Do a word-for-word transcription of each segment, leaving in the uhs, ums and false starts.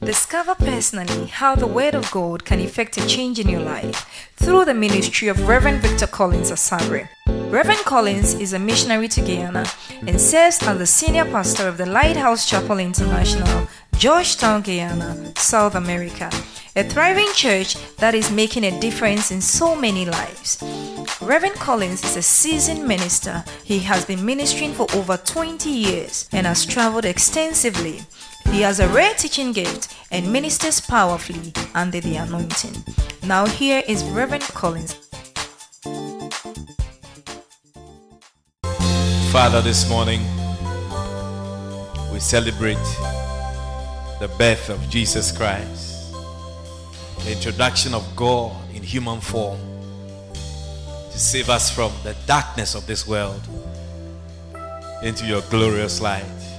Discover personally how the Word of God can effect a change in your life through the ministry of Reverend Victor Collins Asabre. Reverend Collins is a missionary to Guyana and serves as the senior pastor of the Lighthouse Chapel International, Georgetown, Guyana, South America, a thriving church that is making a difference in so many lives. Reverend Collins is a seasoned minister. He has been ministering for over twenty years and has traveled extensively. He has a rare teaching gift and ministers powerfully under the anointing. Now here is Reverend Collins. Father, this morning we celebrate the birth of Jesus Christ, the introduction of God in human form to save us from the darkness of this world into your glorious light.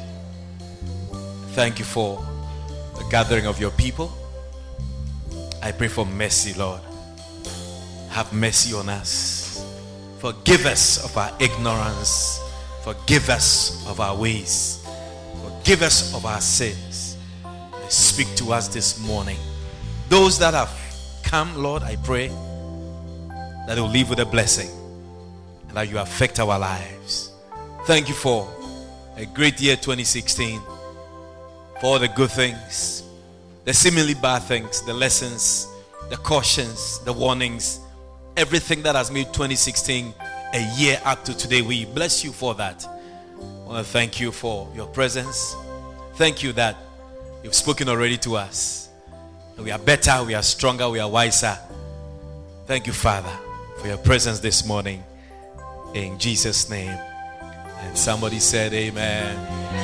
Thank you for the gathering of your people. I pray for mercy, Lord. Have mercy on us. Forgive us of our ignorance. Forgive us of our ways. Forgive us of our sins. Speak to us this morning. Those that have come, Lord, I pray that they will leave with a blessing and that you affect our lives. Thank you for a great year twenty sixteen. For all the good things, the seemingly bad things, the lessons, the cautions, the warnings, everything that has made twenty sixteen a year up to today. We bless you for that. I want to thank you for your presence. Thank you that you've spoken already to us. We are better, we are stronger, we are wiser. Thank you, Father, for your presence this morning. In Jesus' name. And somebody said amen.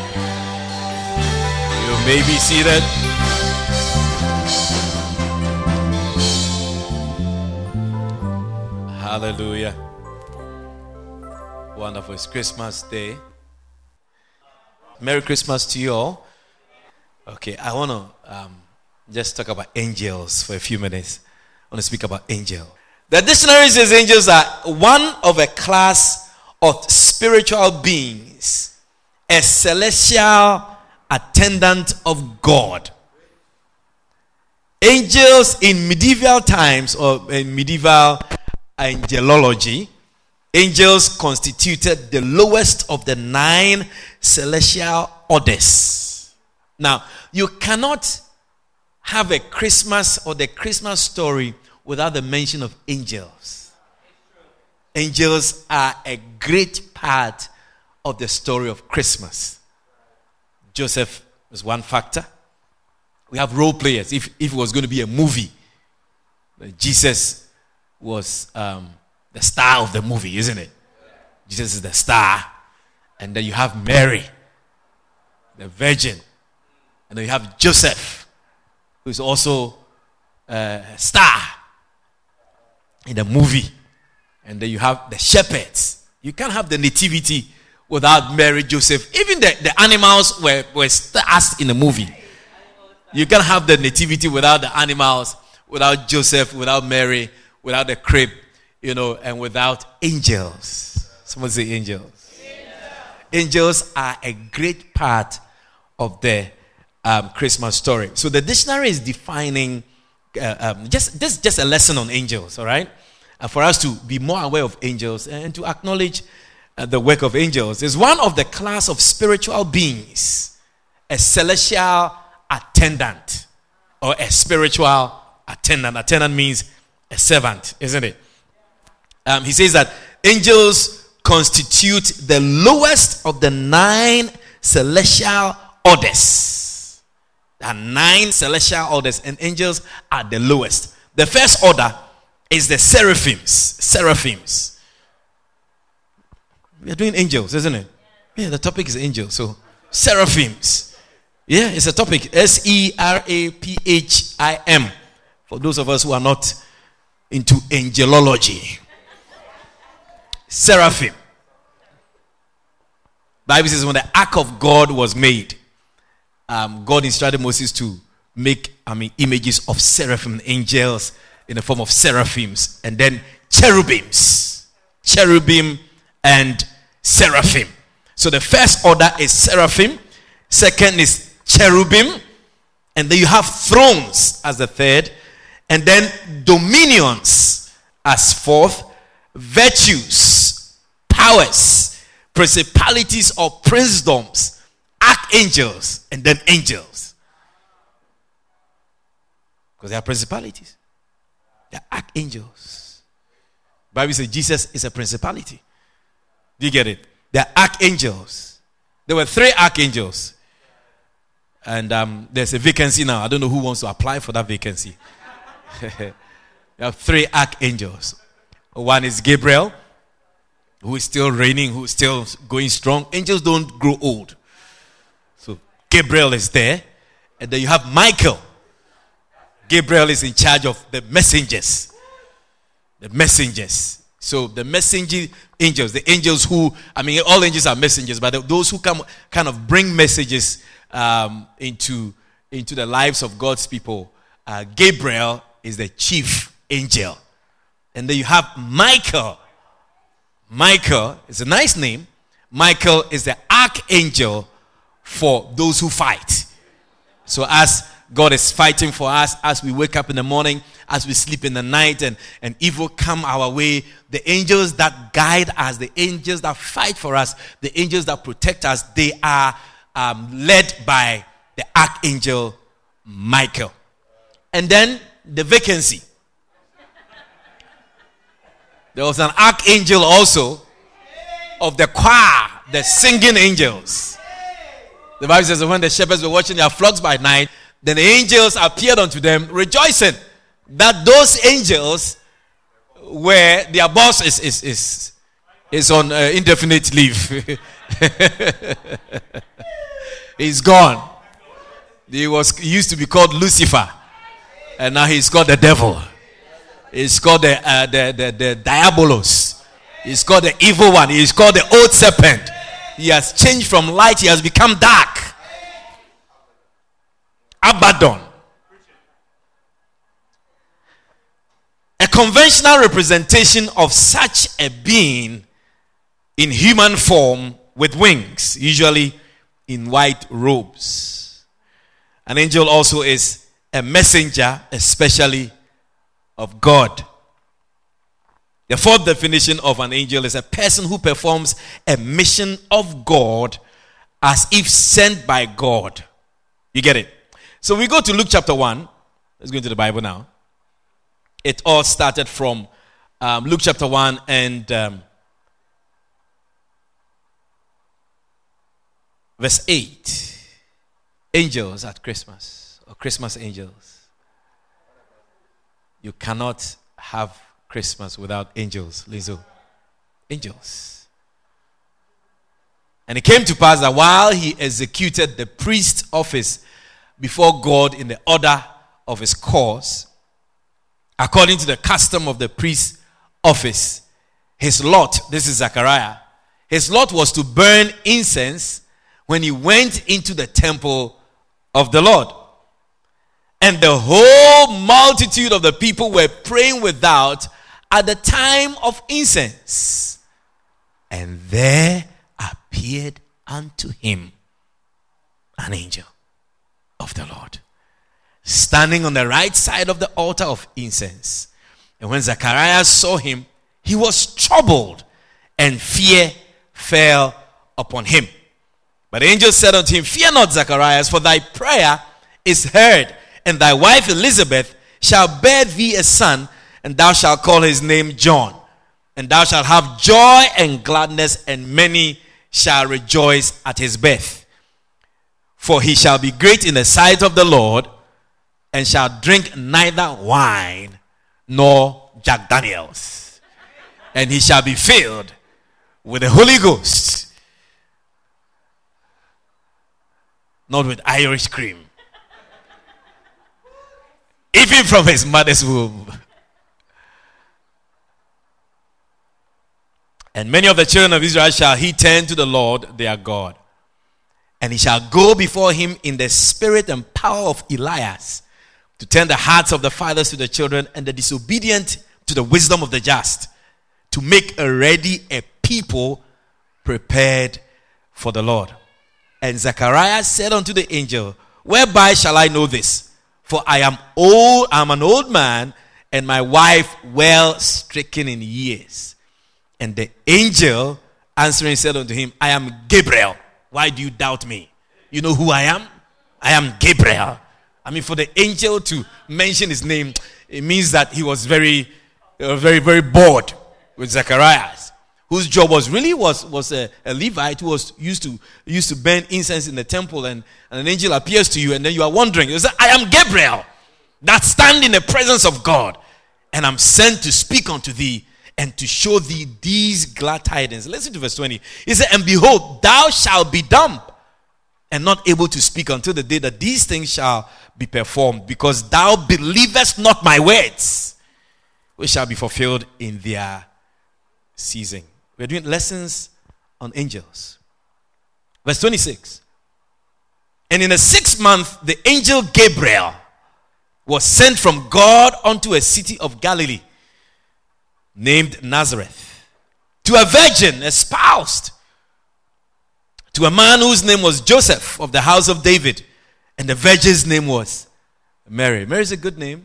You may be seated. Hallelujah. Wonderful. It's Christmas Day. Merry Christmas to you all. Okay, I want to um, just talk about angels for a few minutes. I want to speak about angels. The dictionary says angels are one of a class of spiritual beings, a celestial attendant of God. Angels in medieval times, or in medieval angelology, angels constituted the lowest of the nine celestial orders. Now, you cannot have a Christmas or the Christmas story without the mention of angels. Angels are a great part of the story of Christmas. Joseph is one factor. We have role players. If, if it was going to be a movie, Jesus was um, the star of the movie, isn't it? Jesus is the star. And then you have Mary, the virgin. And then you have Joseph, who is also a star in the movie. And then you have the shepherds. You can't have the nativity without Mary, Joseph. Even the, the animals were, were stars in the movie. You can't have the nativity without the animals, without Joseph, without Mary, without the crib, you know, and without angels. Someone say angels. Angels, angels are a great part of the um, Christmas story. So the dictionary is defining uh, um, just this just a lesson on angels, all right? And for us to be more aware of angels and to acknowledge uh, the work of angels is one of the class of spiritual beings, a celestial attendant or a spiritual attendant. Attendant means a servant, isn't it? Um, he says that angels constitute the lowest of the nine celestial orders. There are nine celestial orders, and angels are the lowest. The first order is the seraphims. Seraphims. We are doing angels, isn't it? Yeah, the topic is angels. So, seraphims. Yeah, it's a topic. S E R A P H I M. For those of us who are not into angelology. Seraphim. Bible says when the ark of God was made, um, God instructed Moses to make, I mean, images of seraphim, angels in the form of seraphims, and then cherubims, cherubim and seraphim. So the first order is seraphim, second is cherubim, And then you have thrones as the third. And then dominions as fourth. Virtues, powers, principalities or princedoms, archangels, and then angels. Because they are principalities. They are archangels. The Bible says Jesus is a principality. Do you get it? They are archangels. There were three archangels. And um, there's a vacancy now. I don't know who wants to apply for that vacancy. There are three archangels. One is Gabriel, who is still reigning, who is still going strong. Angels don't grow old. So Gabriel is there. And then you have Michael. Gabriel is in charge of the messengers. The messengers. So the messenger angels, the angels who, I mean, all angels are messengers, but those who come kind of bring messages um, into, into the lives of God's people. Uh, Gabriel is the chief angel. And then you have Michael. Michael is a nice name. Michael is the archangel for those who fight. So as God is fighting for us, as we wake up in the morning, as we sleep in the night, and, and evil come our way, the angels that guide us, the angels that fight for us, the angels that protect us, they are um, led by the archangel Michael. And then the vacancy. There was an archangel also of the choir, the singing angels. The Bible says that when the shepherds were watching their flocks by night, then the angels appeared unto them, rejoicing that those angels were, their boss is is is, is on uh, indefinite leave. He's gone. He was he used to be called Lucifer, and now he's called the devil. He's called the, uh, the, the, the Diabolos. He's called the evil one. He's called the old serpent. He has changed from light. He has become dark. Abaddon. A conventional representation of such a being in human form with wings, usually in white robes. An angel also is a messenger, especially of God. The fourth definition of an angel is a person who performs a mission of God as if sent by God. You get it? So we go to Luke chapter one. Let's go into the Bible now. It all started from um, Luke chapter one and um, verse eight. Angels at Christmas, or Christmas angels. You cannot have Christmas without angels, Lizzo. Angels. And it came to pass that while he executed the priest's office before God in the order of his course, according to the custom of the priest's office, his lot, this is Zechariah, his lot was to burn incense when he went into the temple of the Lord. And the whole multitude of the people were praying without at the time of incense. And there appeared unto him an angel of the Lord, standing on the right side of the altar of incense. And when Zacharias saw him, he was troubled, and fear fell upon him. But the angel said unto him, Fear not, Zacharias, for thy prayer is heard, and thy wife Elizabeth shall bear thee a son, and thou shalt call his name John. And thou shalt have joy and gladness, and many shall rejoice at his birth. For he shall be great in the sight of the Lord, and shall drink neither wine nor Jack Daniels. And he shall be filled with the Holy Ghost, not with Irish cream, even from his mother's womb. And many of the children of Israel shall he turn to the Lord their God. And he shall go before him in the spirit and power of Elias, to turn the hearts of the fathers to the children, and the disobedient to the wisdom of the just, to make a ready a people prepared for the Lord. And Zechariah said unto the angel, Whereby shall I know this? For I am old, I am an old man, and my wife well stricken in years. And the angel answering said unto him, I am Gabriel. Why do you doubt me? You know who I am? I am Gabriel. I mean, for the angel to mention his name, it means that he was very, uh, very, very bored with Zacharias, whose job was really was was a, a Levite who was used to used to burn incense in the temple, and, and an angel appears to you, and then you are wondering, you say, I am Gabriel, that stand in the presence of God, and I'm sent to speak unto thee and to show thee these glad tidings. Listen to verse twenty. He said, and behold, thou shalt be dumb and not able to speak until the day that these things shall be performed, because thou believest not my words, which shall be fulfilled in their season. We're doing lessons on angels. Verse twenty-six. And in the sixth month, the angel Gabriel was sent from God unto a city of Galilee named Nazareth, to a virgin espoused to a man whose name was Joseph of the house of David, and the virgin's name was Mary. Mary is a good name.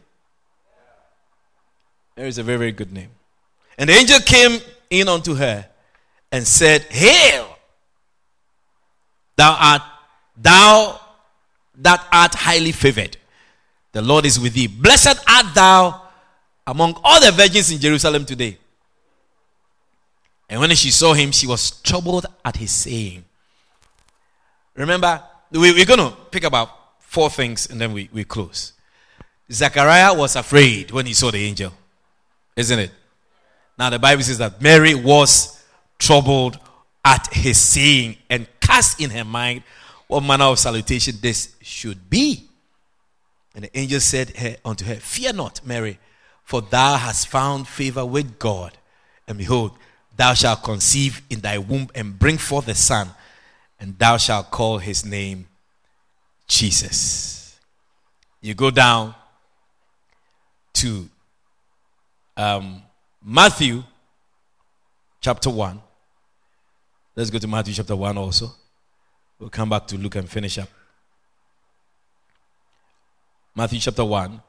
Mary is a very, very good name. And the angel came in unto her and said, Hail, thou art thou that art highly favored. The Lord is with thee. Blessed art thou among all the virgins in Jerusalem today. And when she saw him, she was troubled at his saying. Remember, we, we're going to pick about four things and then we, we close. Zechariah was afraid when he saw the angel, isn't it? Now the Bible says that Mary was troubled at his saying and cast in her mind what manner of salutation this should be. And the angel said her, unto her, Fear not, Mary, for thou hast found favor with God. And behold, thou shalt conceive in thy womb and bring forth a son, and thou shalt call his name Jesus. You go down to um, Matthew chapter one. Let's go to Matthew chapter one also. We'll come back to Luke and finish up. Matthew chapter one.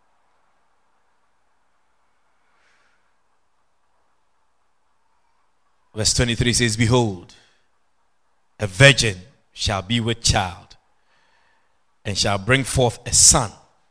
Verse twenty-three says, Behold, a virgin shall be with child, and shall bring forth a son,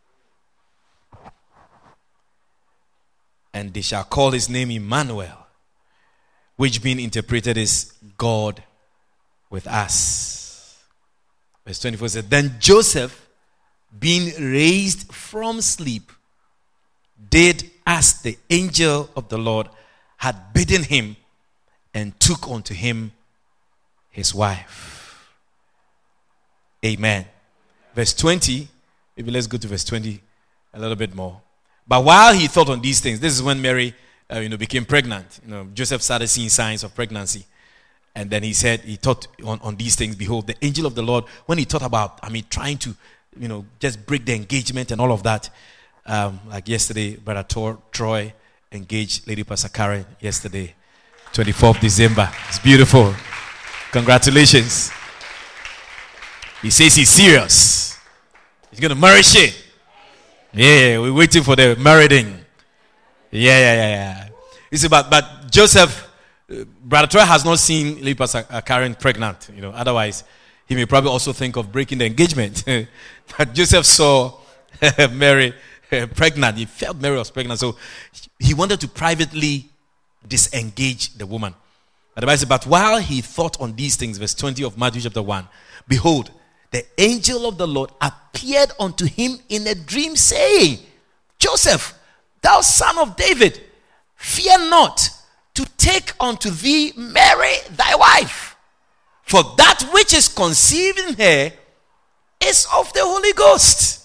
and they shall call his name Emmanuel, which being interpreted is God with us. Verse twenty-four says, Then Joseph, being raised from sleep, did as the angel of the Lord had bidden him, and took unto him his wife. Amen. Verse twenty, maybe let's go to verse twenty a little bit more. But while he thought on these things, this is when Mary uh, you know, became pregnant. You know, Joseph started seeing signs of pregnancy. And then he said, he thought on, on these things, behold, the angel of the Lord, when he thought about, I mean, trying to, you know, just break the engagement and all of that, um, like yesterday, Brother Tor, Troy engaged Lady Pastor Karen yesterday, twenty-fourth of December. It's beautiful. Congratulations. He says he's serious. He's going to marry she. Yeah, we're waiting for the marrying. Yeah, yeah, yeah, yeah. You see, but, but Joseph, uh, Brother Troy has not seen Lady Pastor Karen pregnant. You know, otherwise, he may probably also think of breaking the engagement. But Joseph saw Mary uh, pregnant. He felt Mary was pregnant. So he wanted to privately disengage the woman. But the Bible says, but while he thought on these things, verse twenty of Matthew chapter one, behold, the angel of the Lord appeared unto him in a dream, saying, Joseph, thou son of David, fear not to take unto thee Mary thy wife, for that which is conceived in her is of the Holy Ghost.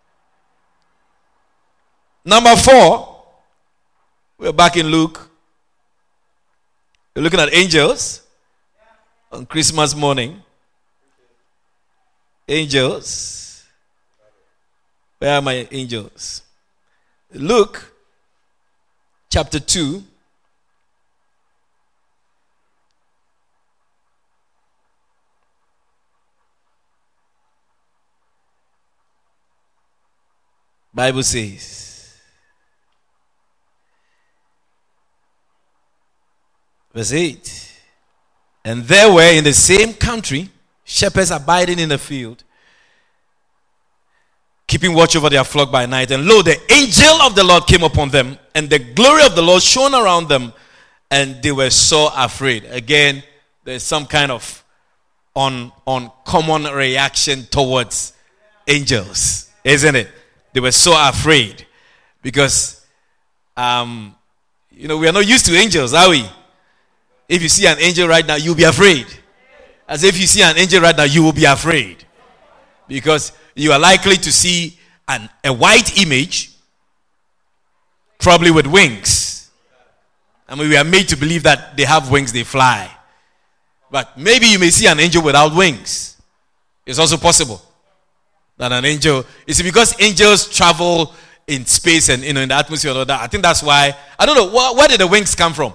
Number four, we're back in Luke. We're looking at angels on Christmas morning. Angels. Where are my angels? Luke chapter two. Bible says, verse eight, and there were in the same country shepherds abiding in the field, keeping watch over their flock by night. And lo, the angel of the Lord came upon them, and the glory of the Lord shone around them, and they were so afraid. Again, there's some kind of un, uncommon reaction towards angels, isn't it? They were so afraid because, um, you know, we are not used to angels, are we? If you see an angel right now, you'll be afraid. As if you see an angel right now, you will be afraid. Because you are likely to see an, a white image, probably with wings. I mean, we are made to believe that they have wings, they fly. But maybe you may see an angel without wings. It's also possible that an angel, you see, because angels travel in space and, you know, in the atmosphere and all that. I think that's why, I don't know, where, where did the wings come from?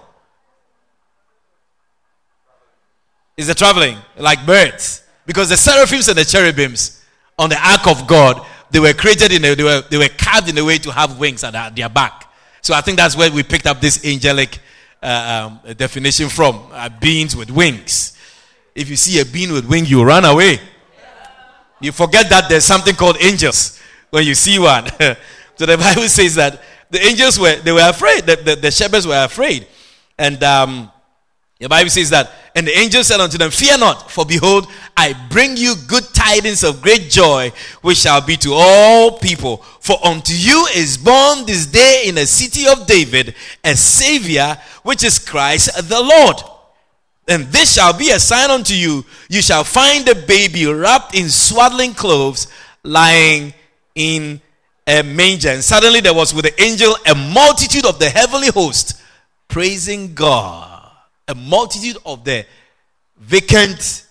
Is the traveling like birds? Because the seraphims and the cherubims on the ark of God, they were created in a, they were they were carved in a way to have wings at their, their back. So I think that's where we picked up this angelic uh, um, definition from, uh, beings with wings. If you see a being with wings, you run away. You forget that there's something called angels when you see one. So the Bible says that the angels were they were afraid. The, the, the shepherds were afraid, and um, the Bible says that, and the angel said unto them, fear not, for behold, I bring you good tidings of great joy, which shall be to all people. For unto you is born this day in the city of David a Savior, which is Christ the Lord. And this shall be a sign unto you. You shall find the baby wrapped in swaddling clothes, lying in a manger. And suddenly there was with the angel a multitude of the heavenly host, praising God. A multitude of the vacant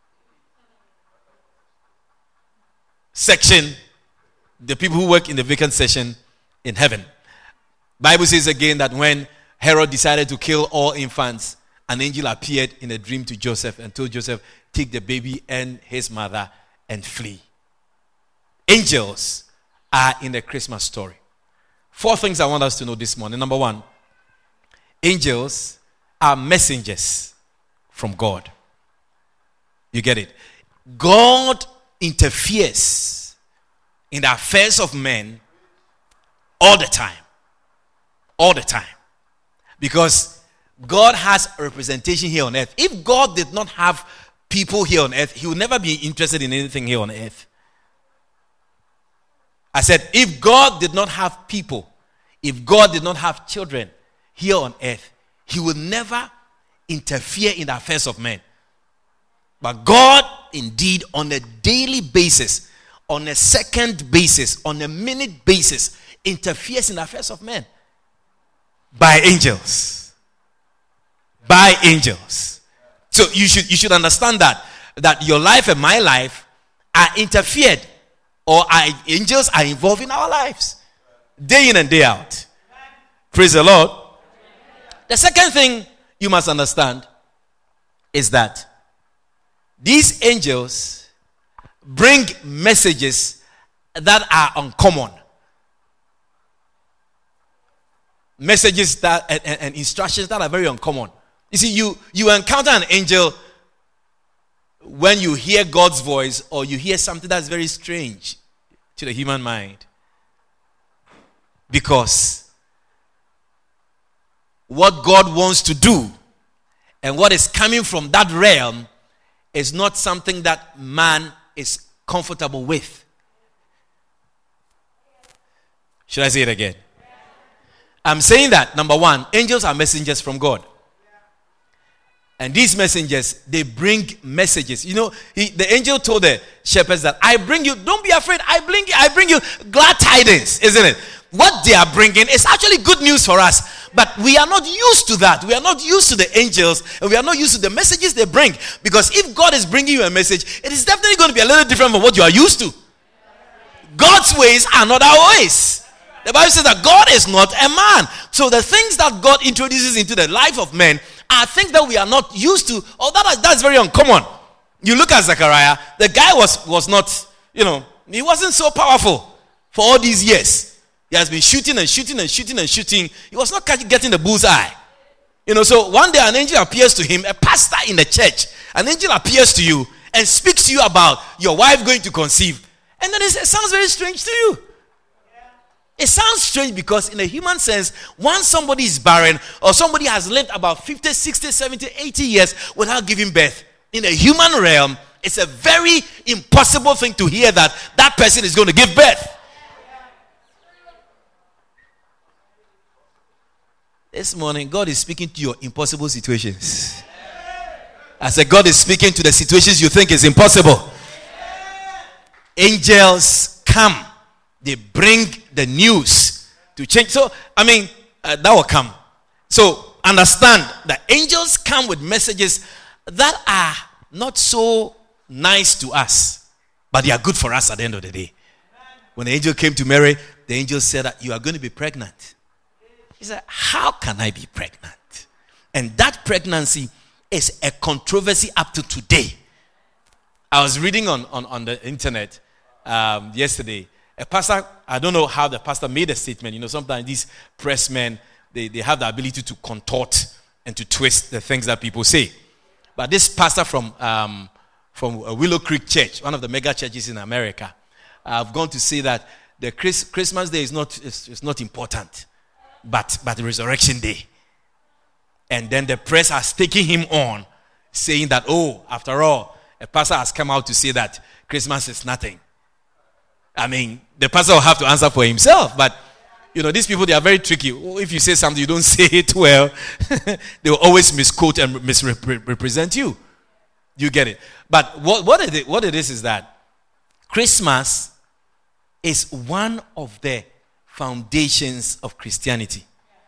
section, the people who work in the vacant section in heaven. Bible says again that when Herod decided to kill all infants, an angel appeared in a dream to Joseph and told Joseph, take the baby and his mother and flee. Angels are in the Christmas story. Four things I want us to know this morning. Number one, angels are messengers from God. You get it? God interferes in the affairs of men all the time. All the time. Because God has a representation here on earth. If God did not have people here on earth, he would never be interested in anything here on earth. I said, if God did not have people, if God did not have children here on earth, he would never interfere in the affairs of men. But God, indeed, on a daily basis, on a second basis, on a minute basis, interferes in the affairs of men. By angels. By angels. So you should you should understand that. That your life and my life are interfered. Or are, angels are involved in our lives. Day in and day out. Praise the Lord. The second thing you must understand is that these angels bring messages that are uncommon. Messages that and, and, and instructions that are very uncommon. You see, you, you encounter an angel when you hear God's voice or you hear something that's very strange to the human mind. Because what God wants to do and what is coming from that realm is not something that man is comfortable with. Should I say it again? I'm saying that, number one, angels are messengers from God. And these messengers, they bring messages. You know, he, the angel told the shepherds that, I bring you, don't be afraid, I bring you, I bring you glad tidings, isn't it? What they are bringing is actually good news for us. But we are not used to that. We are not used to the angels, and we are not used to the messages they bring. Because if God is bringing you a message, it is definitely going to be a little different from what you are used to. God's ways are not our ways. The Bible says that God is not a man. So the things that God introduces into the life of men are things that we are not used to, or that that's very uncommon. You look at Zechariah, the guy was, was not, you know, he wasn't so powerful. For all these years, he has been shooting and shooting and shooting and shooting. He was not getting the bullseye. You know, so one day an angel appears to him, a pastor in the church. An angel appears to you and speaks to you about your wife going to conceive. And then it sounds very strange to you. It sounds strange because in a human sense, once somebody is barren or somebody has lived about fifty, sixty, seventy, eighty years without giving birth, in a human realm, it's a very impossible thing to hear that that person is going to give birth. This morning, God is speaking to your impossible situations. I said, God is speaking to the situations you think is impossible. Angels come. They bring the news to change. So, I mean, uh, that will come. So, understand that angels come with messages that are not so nice to us, but they are good for us at the end of the day. When the angel came to Mary, the angel said that you are going to be pregnant. He said, how can I be pregnant? And that pregnancy is a controversy up to today. I was reading on, on, on the internet um, yesterday. A pastor, I don't know how the pastor made a statement. You know, sometimes these press men, they, they have the ability to contort and to twist the things that people say. But this pastor from um, from Willow Creek Church, one of the mega churches in America, I've gone to say that the Chris, Christmas Day is not is, is not important, but but the Resurrection Day. And then the press has taken him on, saying that, oh, after all, a pastor has come out to say that Christmas is nothing. I mean, the pastor will have to answer for himself, but you know, these people, they are very tricky. If you say something, you don't say it well, they will always misquote and misrepresent you. You get it? But what, what, it is, what it is is that Christmas is one of the foundations of Christianity.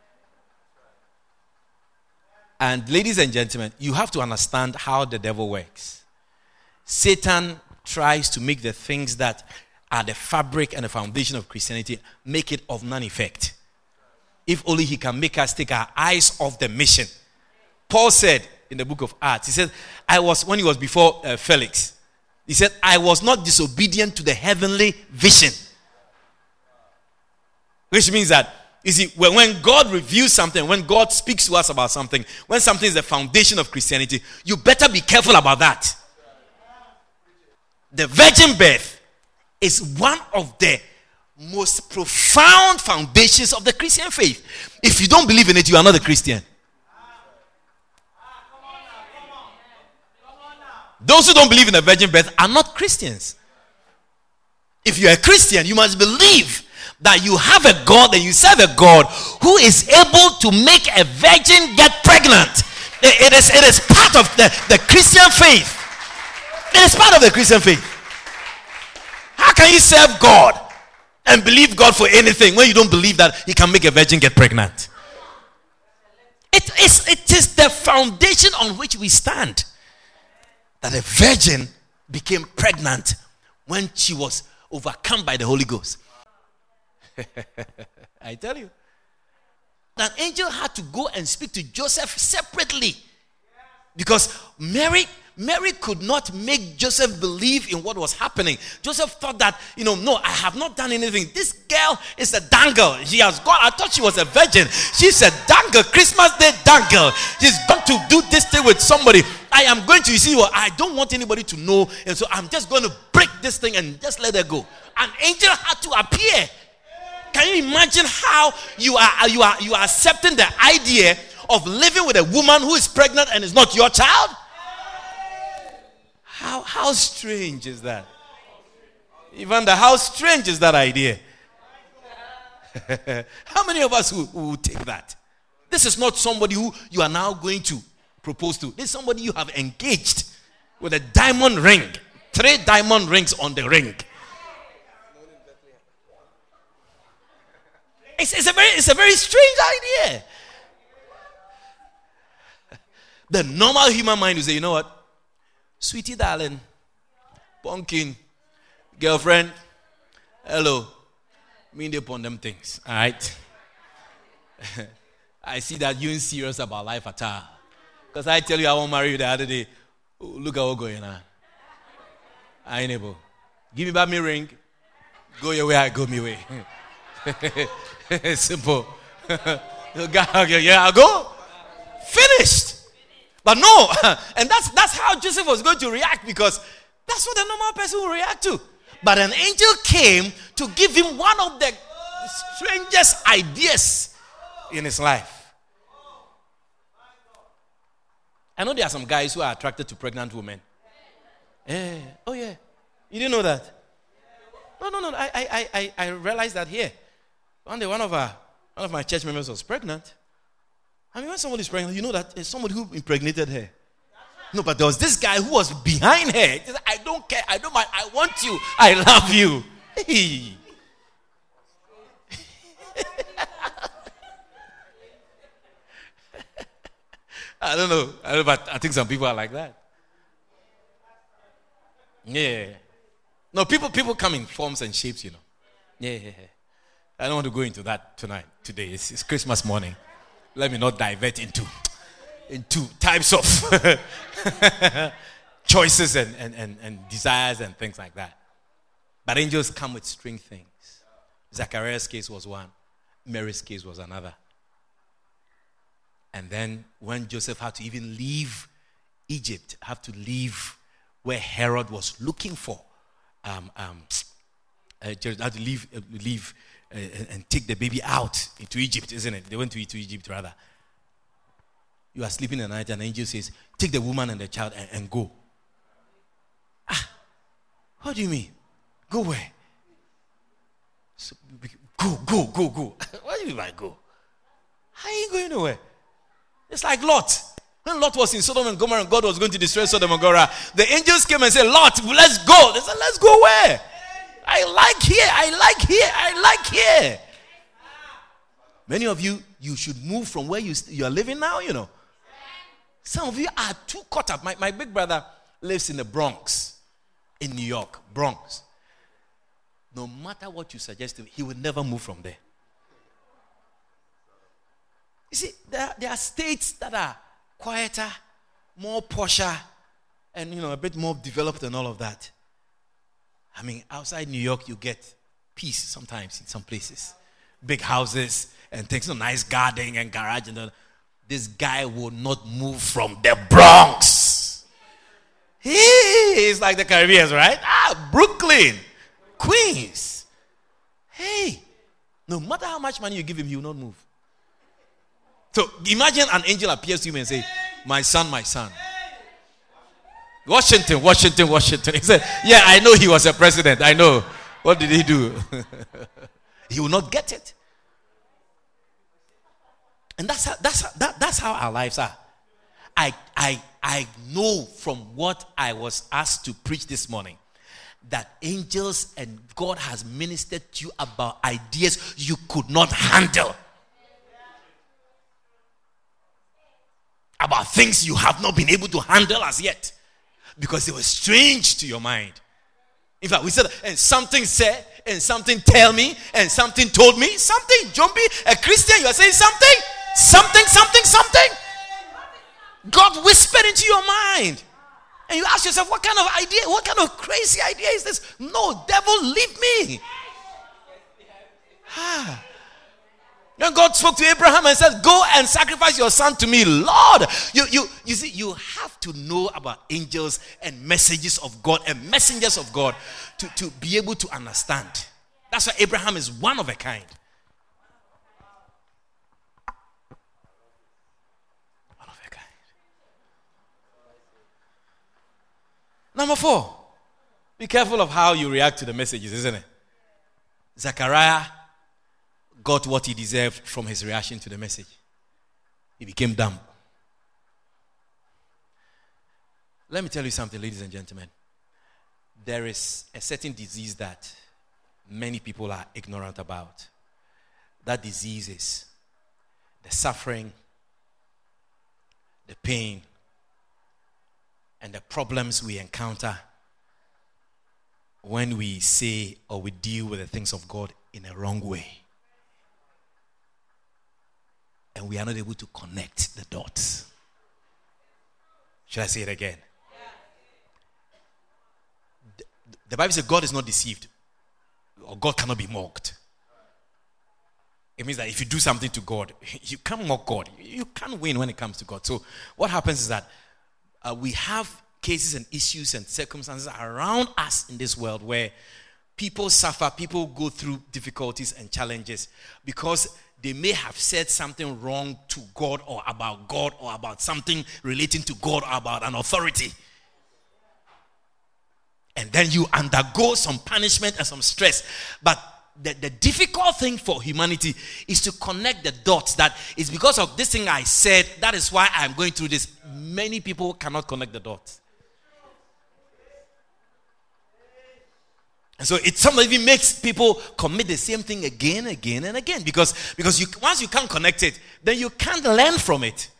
And ladies and gentlemen, you have to understand how the devil works. Satan tries to make the things that are the fabric and the foundation of Christianity, make it of none effect. If only he can make us take our eyes off the mission. Paul said in the book of Acts, he said, I was, when he was before uh, Felix, he said, I was not disobedient to the heavenly vision. Which means that, you see, when, when God reveals something, when God speaks to us about something, when something is the foundation of Christianity, you better be careful about that. The virgin birth is one of the most profound foundations of the Christian faith. If you don't believe in it, you are not a Christian. Those who don't believe in the virgin birth are not Christians. If you are a Christian, you must believe that you have a God and you serve a God who is able to make a virgin get pregnant. It is, it is part of the, the Christian faith. It is part of the Christian faith. How can you serve God and believe God for anything when you don't believe that he can make a virgin get pregnant? It is, it is the foundation on which we stand. That a virgin became pregnant when she was overcome by the Holy Ghost. I tell you. An angel had to go and speak to Joseph separately. Because Mary... Mary could not make Joseph believe in what was happening. Joseph thought that, you know, no, I have not done anything. This girl is a dangle. She has gone. I thought she was a virgin. She's a dangle. Christmas Day dangle. She's going to do this thing with somebody. I am going to, you see, well, I don't want anybody to know. And so I'm just going to break this thing and just let her go. An angel had to appear. Can you imagine how you are, you are, you are accepting the idea of living with a woman who is pregnant and is not your child? How, how strange is that? Even the how strange is that idea? How many of us will, will take that? This is not somebody who you are now going to propose to. This is somebody you have engaged with a diamond ring. Three diamond rings on the ring. It's, it's, a, very, it's a very strange idea. The normal human mind will say, you know what? Sweetie darling, pumpkin, girlfriend, hello. Mean they upon them things, all right? I see that you ain't serious about life at all. Because I tell you I won't marry you the other day. Oh, look at what's going on. I ain't able. Give me back my ring. Go your way, I go my way. Simple. Yeah, I'll go. Finished. But no, and that's that's how Joseph was going to react, because that's what a normal person will react to. But an angel came to give him one of the strangest ideas in his life. I know there are some guys who are attracted to pregnant women. Eh, oh yeah, you didn't know that? No, no, no. I, I, I, I realized that here. One day, one of our, one of my church members was pregnant. I mean, when somebody is pregnant, you know that it's somebody who impregnated her. No, but there was this guy who was behind her. He said, I don't care. I don't mind. I want you. I love you. Hey. I don't know. I don't know, but I think some people are like that. Yeah. No, people people come in forms and shapes, you know. Yeah. I don't want to go into that tonight. Today it's, it's Christmas morning. Let me not divert into into types of choices and, and, and, and desires and things like that. But angels come with strange things. Zachariah's case was one. Mary's case was another. And then when Joseph had to even leave Egypt, have to leave where Herod was looking for, um, um, uh, had to leave, uh, leave uh, and take the baby out into Egypt, isn't it? They went to, to Egypt rather. You are sleeping at night and an angel says, take the woman and the child and, and go. Ah, what do you mean? Go where? So, go, go, go, go. What do you mean by go? How are you going nowhere? It's like Lot. When Lot was in Sodom and Gomorrah and God was going to destroy Sodom and Gomorrah, the angels came and said, Lot, let's go. They said, let's go where? I like here, I like here, I like here. Many of you, you should move from where you, you are living now, you know. Some of you are too caught up. My, my big brother lives in the Bronx, in New York, Bronx. No matter what you suggest to him, he will never move from there. You see, there, there are states that are quieter, more posher, and, you know, a bit more developed and all of that. I mean, outside New York, you get peace sometimes in some places. Big houses and things, you know, nice garden and garage. And all. This guy will not move from the Bronx. He is like the Caribbean, right? Ah, Brooklyn, Queens. Hey, no matter how much money you give him, he will not move. So imagine an angel appears to you and say, my son, my son. Washington, Washington, Washington. He said, yeah, I know he was a president. I know. What did he do? He will not get it. And that's how, that's how, that, that's how our lives are. I, I, I know from what I was asked to preach this morning that angels and God has ministered to you about ideas you could not handle. About things you have not been able to handle as yet. Because they were strange to your mind. In fact, we said, and something said, and something tell me, and something told me, something, Jumpy, a Christian, you are saying something, something, something, something. God whispered into your mind. And you ask yourself, what kind of idea, what kind of crazy idea is this? No, devil, leave me. Ah. Then God spoke to Abraham and said, go and sacrifice your son to me. Lord, you, you, you see, you have to know about angels and messages of God and messengers of God to, to be able to understand. That's why Abraham is one of a kind. One of a kind. Number four, be careful of how you react to the messages, isn't it? Zechariah got what he deserved from his reaction to the message. He became dumb. Let me tell you something, ladies and gentlemen. There is a certain disease that many people are ignorant about. That disease is the suffering, the pain, and the problems we encounter when we say or we deal with the things of God in a wrong way. And we are not able to connect the dots. Should I say it again? The, the Bible says God is not deceived. or God cannot be mocked. It means that if you do something to God, you can't mock God. You can't win when it comes to God. So what happens is that uh, we have cases and issues and circumstances around us in this world where people suffer, people go through difficulties and challenges because they may have said something wrong to God or about God or about something relating to God or about an authority. And then you undergo some punishment and some stress. But the, the difficult thing for humanity is to connect the dots. That it's because of this thing I said, that is why I'm going through this. Many people cannot connect the dots. And so it sometimes even makes people commit the same thing again, again, and again. Because, because you, once you can't connect it, then you can't learn from it.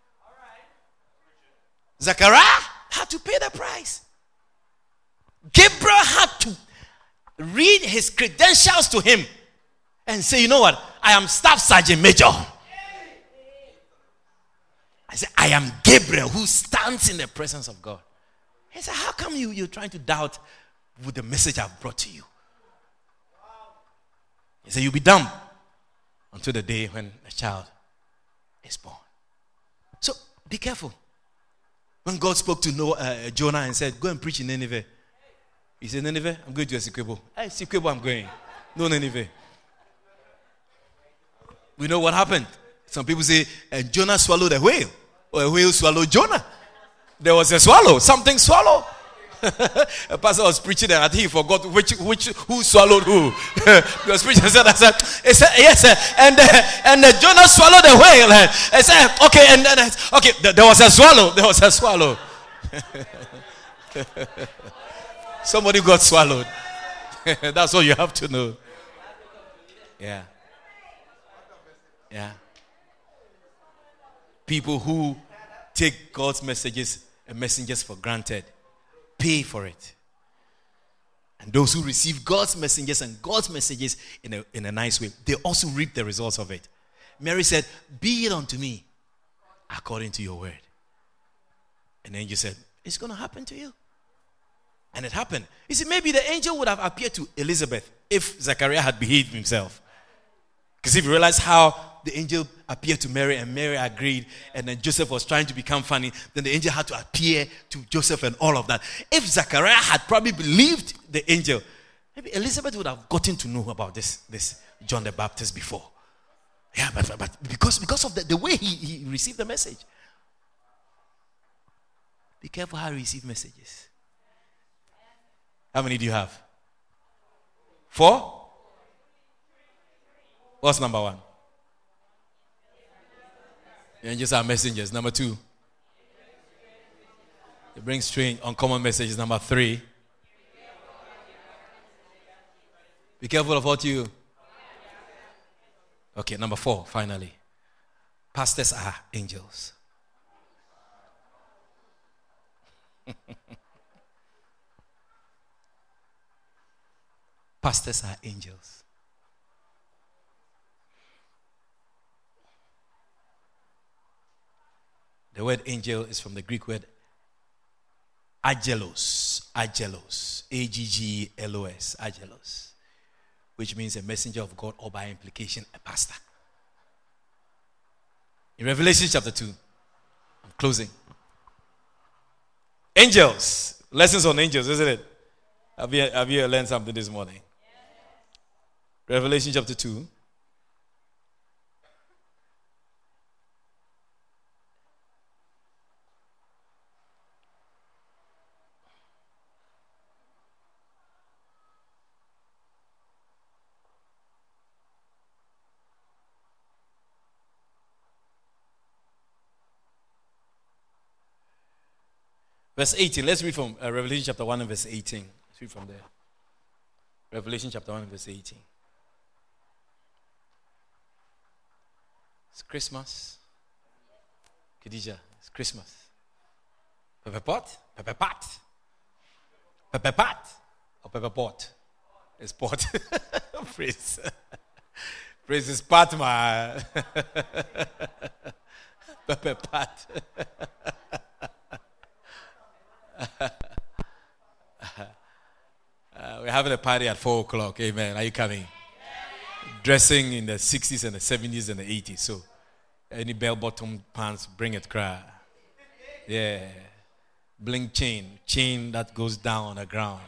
Zechariah had to pay the price. Gabriel had to read his credentials to him and say, you know what? I am Staff Sergeant Major. I said, I am Gabriel who stands in the presence of God. He said, how come you, you're trying to doubt with the message I've brought to you? He said, you'll be dumb until the day when a child is born. So be careful. When God spoke to Noah, uh, Jonah and said, go and preach in Nineveh. He said, Nineveh, I'm going to Essequibo. Hey, Essequibo, I'm going. No Nineveh. We know what happened. Some people say, and Jonah swallowed a whale. Or a whale swallowed Jonah. There was a swallow. Something swallowed. A pastor was preaching and I think he forgot which, which, who swallowed who. He was preaching and said, I said, he said yes, and uh, and uh, Jonah swallowed a whale. I said, okay, and then, okay, th- there was a swallow. There was a swallow. Somebody got swallowed. That's all you have to know. Yeah. Yeah. People who take God's messages and messengers for granted pay for it. And those who receive God's messengers and God's messages in a, in a nice way, they also reap the results of it. Mary said, be it unto me according to your word. And the angel said, it's going to happen to you. And it happened. You see, maybe the angel would have appeared to Elizabeth if Zechariah had behaved himself. Because if you realize how the angel appeared to Mary and Mary agreed, and then Joseph was trying to become funny, then the angel had to appear to Joseph and all of that. If Zechariah had probably believed the angel, maybe Elizabeth would have gotten to know about this, this John the Baptist before. Yeah, but, but because, because of the, the way he, he received the message. Be careful how you receive messages. How many do you have? Four? What's number one? The angels are messengers. Number two, they bring strange, uncommon messages. Number three, be careful of what you. Okay, number four, finally, pastors are angels. Pastors are angels. The word angel is from the Greek word angelos. Angelos. A G G L O S. Angelos. Which means a messenger of God, or by implication, a pastor. In Revelation chapter two, I'm closing. Angels. Lessons on angels, isn't it? Have you, have you learned something this morning? Revelation chapter two. Verse eighteen. Let's read from uh, Revelation chapter one and verse eighteen. Let's read from there. Revelation chapter one and verse eighteen. It's Christmas. Khadijah, it's Christmas. Pepper pot? Pepper pot? Pepper pot? Or pepper pot? It's pot. Praise. Praise is pot, man. Pepper pot. uh, we're having a party at four o'clock. Amen. Are you coming? Dressing in the sixties and the seventies and the eighties. So, any bell-bottom pants, bring it, cry. Yeah. Blink chain. Chain that goes down on the ground.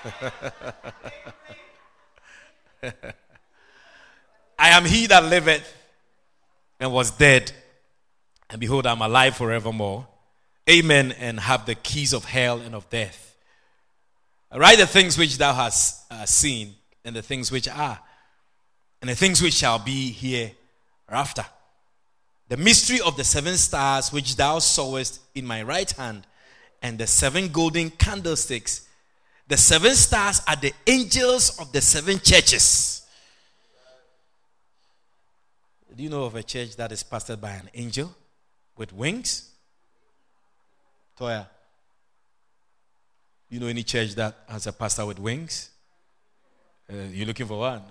I am he that liveth and was dead, and behold, I am alive forevermore. Amen. And have the keys of hell and of death. Write the things which thou hast uh, seen, and the things which are, and the things which shall be hereafter. The mystery of the seven stars which thou sawest in my right hand, and the seven golden candlesticks. The seven stars are the angels of the seven churches. Do you know of a church that is pastored by an angel with wings? Toya, you know any church that has a pastor with wings? Uh, you're looking for one.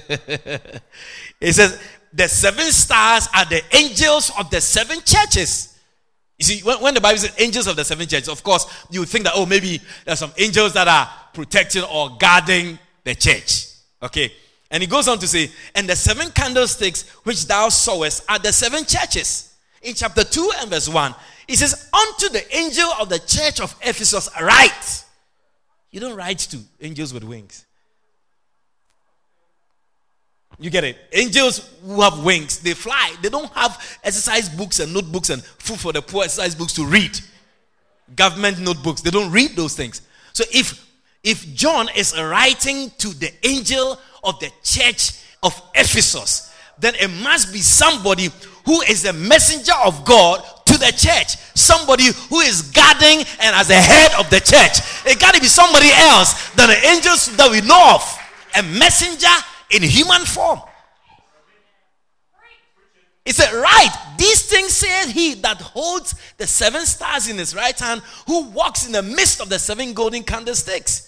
It says, the seven stars are the angels of the seven churches. You see, when, when the Bible says angels of the seven churches, of course, you think that, oh, maybe there are some angels that are protecting or guarding the church. Okay. And he goes on to say, and the seven candlesticks which thou sawest are the seven churches. In chapter two and verse one, he says, unto the angel of the church of Ephesus write. You don't write to angels with wings. You get it? Angels who have wings, they fly. They don't have exercise books and notebooks and food for the poor exercise books to read. Government notebooks, they don't read those things. So if if John is writing to the angel of the church of Ephesus, then it must be somebody who is a messenger of God to the church. Somebody who is guarding and as a head of the church. It got to be somebody else than the angels that we know of. A messenger in human form. He said, right, these things said he that holds the seven stars in his right hand, who walks in the midst of the seven golden candlesticks.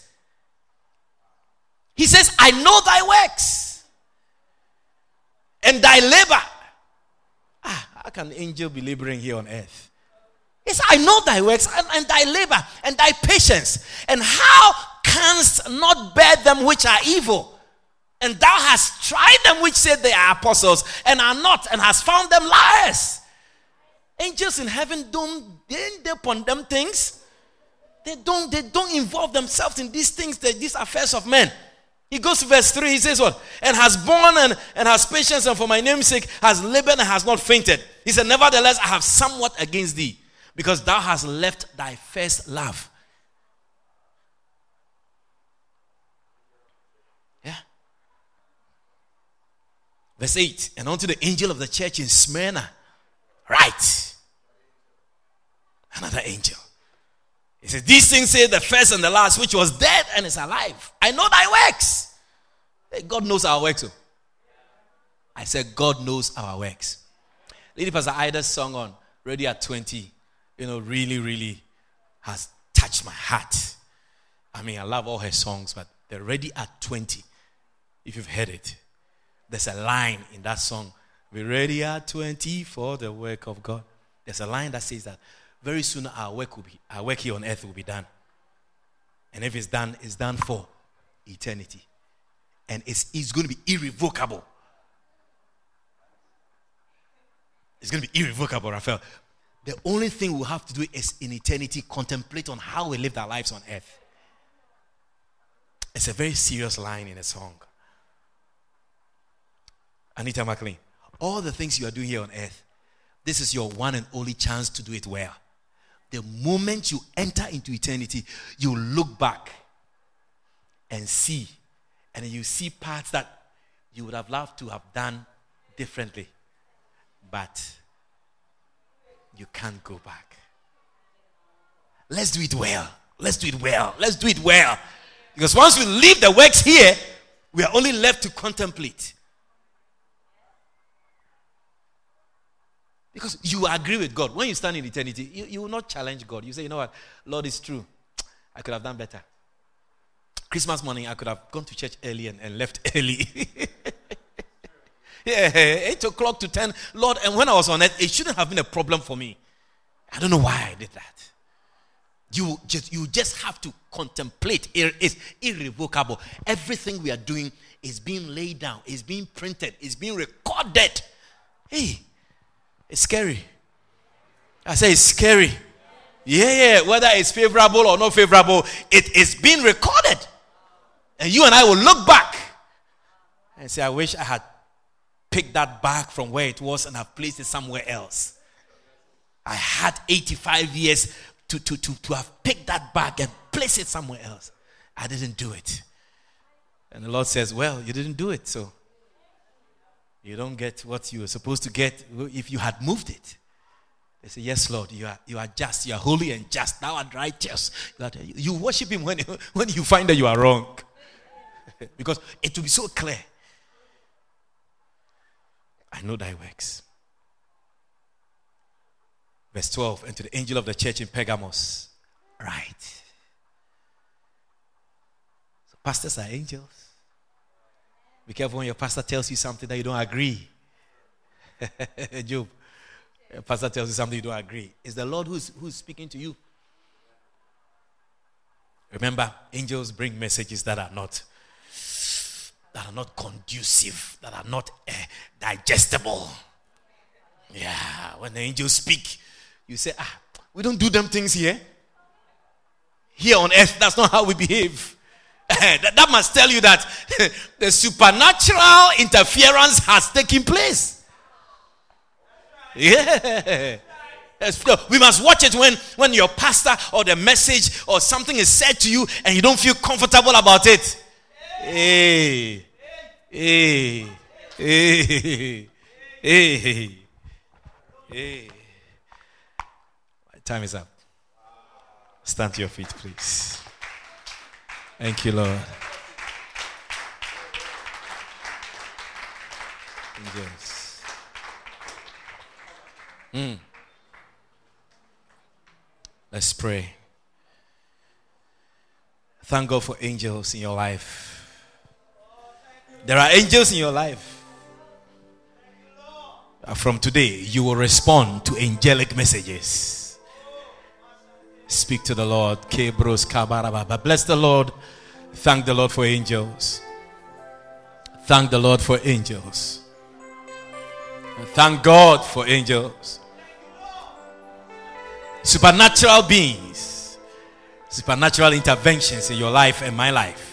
He says, I know thy works and thy labor. Ah, how can an angel be laboring here on earth? He said, I know thy works and, and thy labor and thy patience. And how canst not bear them which are evil? And thou hast tried them which said they are apostles and are not, and hast found them liars. Angels in heaven don't, they, they upon them things. They don't, they don't involve themselves in these things, these affairs of men. He goes to verse three, he says what? And has borne and, and has patience, and for my name's sake has labored and has not fainted. He said, nevertheless, I have somewhat against thee, because thou hast left thy first love. Yeah. Verse eight, and unto the angel of the church in Smyrna, write. Another angel. He says, these things say the first and the last, which was dead and is alive. I know thy works. Hey, God knows our works. Oh. I said, God knows our works. Lady Pastor Ida's song on Ready at twenty, you know, really, really has touched my heart. I mean, I love all her songs, but the Ready at twenty, if you've heard it, there's a line in that song. We're ready at twenty for the work of God. There's a line that says that very soon our work will be, our work here on earth will be done. And if it's done, it's done for eternity. And it's, it's going to be irrevocable. It's going to be irrevocable, Raphael. The only thing we'll have to do is in eternity contemplate on how we lived our lives on earth. It's a very serious line in a song. Anita McLean, all the things you are doing here on earth, this is your one and only chance to do it well. The moment you enter into eternity, you look back and see, and you see parts that you would have loved to have done differently, but you can't go back. Let's do it well. Let's do it well. Let's do it well. Because once we leave the works here, we are only left to contemplate. Because you agree with God. When you stand in eternity, you, you will not challenge God. You say, you know what? Lord, it's true. I could have done better. Christmas morning, I could have gone to church early and, and left early. Yeah, eight o'clock to ten. Lord, and when I was on earth, it shouldn't have been a problem for me. I don't know why I did that. You just, you just have to contemplate. It is irrevocable. Everything we are doing is being laid down, is being printed, is being recorded. Hey, it's scary. I say it's scary. Yeah, yeah, whether it's favorable or not favorable, it is being recorded. And you and I will look back and say, I wish I had picked that bag from where it was and have placed it somewhere else. I had eighty-five years to, to, to, to have picked that bag and placed it somewhere else. I didn't do it. And the Lord says, well, you didn't do it, so you don't get what you were supposed to get if you had moved it. They say, yes, Lord, you are you are just, you are holy and just, thou art righteous. You, are, you worship him when, when you find that you are wrong. Because it will be so clear. I know thy works. Verse twelve, and to the angel of the church in Pergamos, right. So pastors are angels. Be careful when your pastor tells you something that you don't agree. Job, your pastor tells you something you don't agree. It's the Lord who's, who's speaking to you. Remember, angels bring messages that are not that are not conducive, that are not uh, digestible. Yeah, when the angels speak, you say, ah, we don't do them things here. Here on earth, that's not how we behave. that, that must tell you that the supernatural interference has taken place. Yeah. We must watch it when, when your pastor or the message or something is said to you and you don't feel comfortable about it. Hey, hey, hey, hey, hey. My time is up. Stand to your feet, please. Thank you, Lord. Angels. Mm. Let's pray. Thank God for angels in your life. There are angels in your life. From today, you will respond to angelic messages. Speak to the Lord. Bless the Lord. Thank the Lord for angels. Thank the Lord for angels. Thank God for angels. Supernatural beings. Supernatural interventions in your life and my life.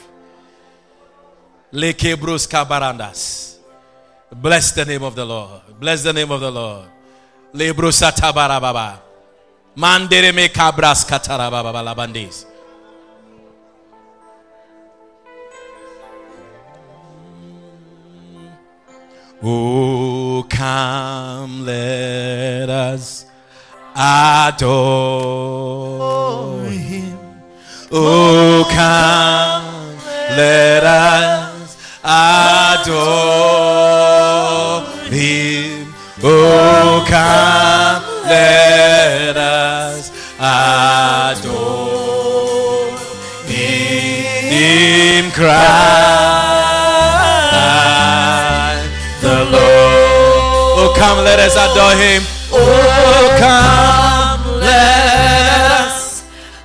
Lekebros kabarandas. Bless the name of the Lord. Bless the name of the Lord. Lebrosata barababa. Mandere me kabras katarababa labandis. Oh, come, let us adore him. Oh, come, let us adore him. Oh, come, let us adore him. Christ the Lord. Oh, come, let us adore him. Oh, come, let us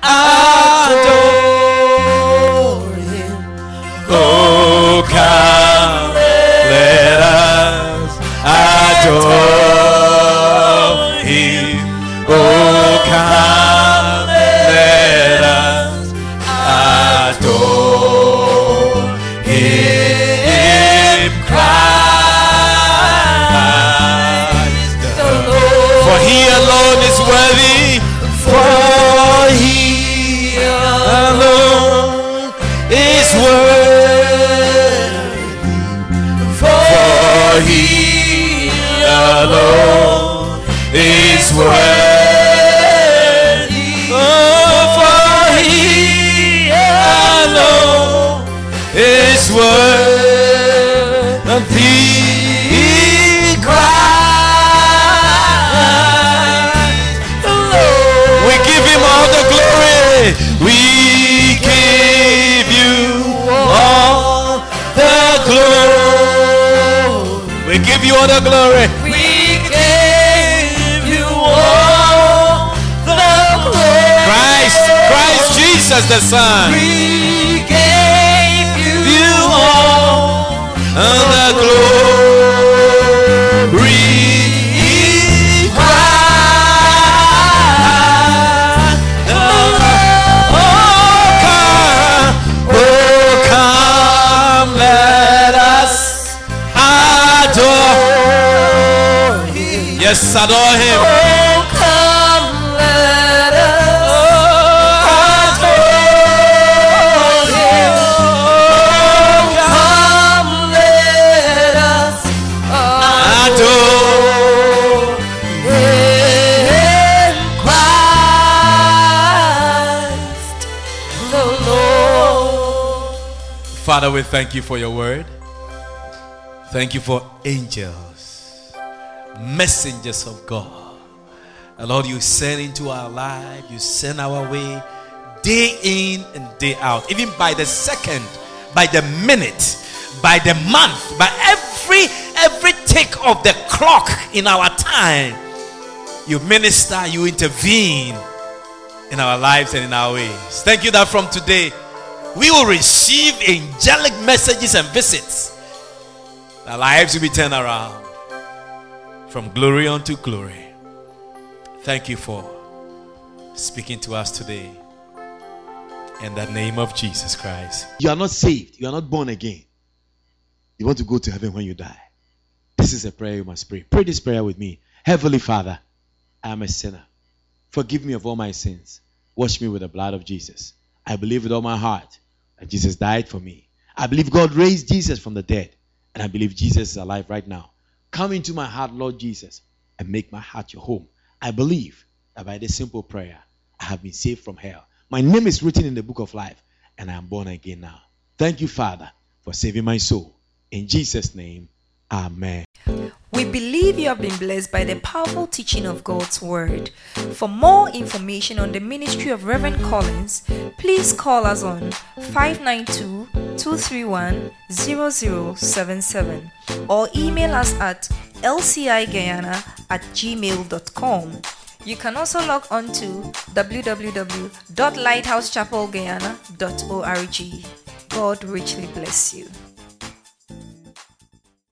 adore him. Oh, come, let us adore him. Oh, come, let us adore him. Christ the Lord. For he alone is worthy. For he alone is worthy. For he alone is worthy. Oh, for he alone is worthy. Christ the Lord. We give him all the glory. We give you all the glory. We give you all the glory. We give you all the glory. Christ, Jesus the Son. We gave you, You all and the glory. Yes, adore him. oh, come, let us adore him. Oh, come, let us adore him. Christ the Lord. Father, we thank you for your word. Thank you for angels, messengers of God. And Lord, you send into our life, you send our way day in and day out, even by the second, by the minute, by the month, by every every tick of the clock in our time. You minister, you intervene in our lives and in our ways. Thank you that from today we will receive angelic messages and visits. Our lives will be turned around from glory unto glory. Thank you for speaking to us today. In the name of Jesus Christ. You are not saved. You are not born again. You want to go to heaven when you die. This is a prayer you must pray. Pray this prayer with me. Heavenly Father, I am a sinner. Forgive me of all my sins. Wash me with the blood of Jesus. I believe with all my heart that Jesus died for me. I believe God raised Jesus from the dead. And I believe Jesus is alive right now. Come into my heart, Lord Jesus, and make my heart your home. I believe that by this simple prayer, I have been saved from hell. My name is written in the book of life, and I am born again now. Thank you, Father, for saving my soul. In Jesus' name, amen. We believe you have been blessed by the powerful teaching of God's Word. For more information on the ministry of Reverend Collins, please call us on five nine two, two three one, zero zero seven seven or email us at l c i guyana at gmail dot com. You can also log on to w w w dot lighthouse chapel guyana dot org. God richly bless you.